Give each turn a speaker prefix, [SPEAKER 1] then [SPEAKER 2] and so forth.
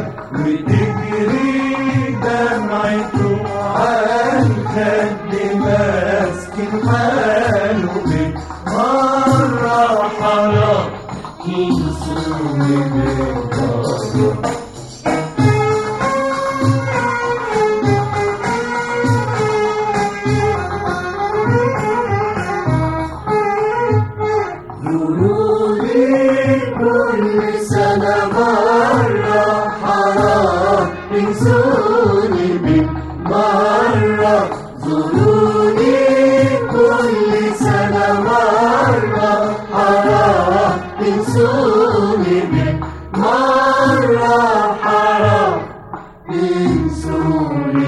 [SPEAKER 1] وتجري دمعته عالخد ماسك حاله مرة حرام ينسوني بالدار. كل سنة مرة حرام ينسوني بالمرة. زوروني كل سنة مرة حرام ينسوني بالمرة. حرام ينسوني